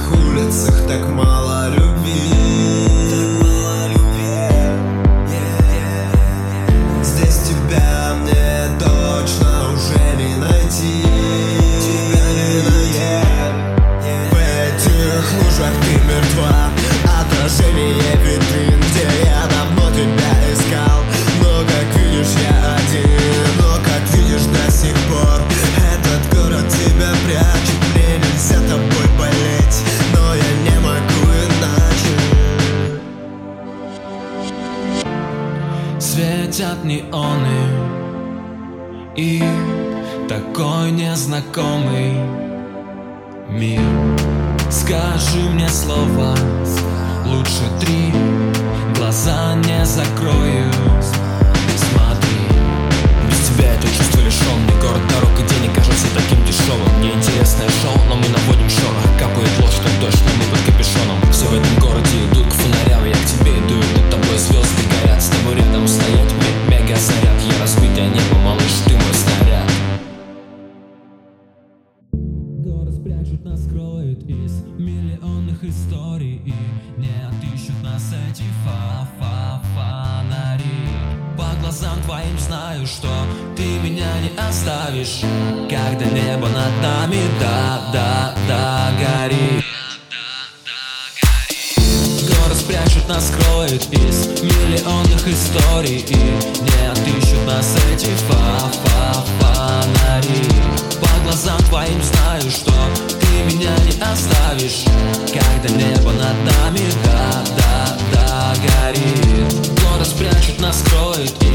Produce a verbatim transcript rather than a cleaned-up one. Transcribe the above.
этих улицах так мало любви. Здесь тебя мне точно уже не найти. В этих лужах ты мертва, отражение витрин, где я давно тебя искал. Но как видишь, я один, но как видишь, до сих пор этот город тебя прячет. Мне нельзя тобой болеть, но я не могу иначе. Светят неоны и такой незнакомый мир. Скажи мне слово, лучше три, глаза не закрою. Смотри, без тебя это чувство лишённый город, дорог и денег кажется таким дешевым. Неинтересное шоу, но мы наводим шорох. Капает ложь, как дождь, но мы под капюшоном. Все в этом городе идут к фонарям, я к тебе иду, и над тобой звезды горят. С тобой рядом стоять мега заряд. Я разбитое небо, малыш, ты мой снаряд. Город спрячут, нас скроет из миллионных историй, и не отыщут нас эти фа-фа-фонари. По глазам твоим знаю, что ты меня не оставишь, когда небо над нами да-да-да горит. Город спрячут, нас скроет из миллионных историй, и не отыщут нас эти фа-фа-фонари. По глазам твоим знаю, что ты меня не оставишь, когда небо над нами да-да-да горит. Город спрячут, нас скроет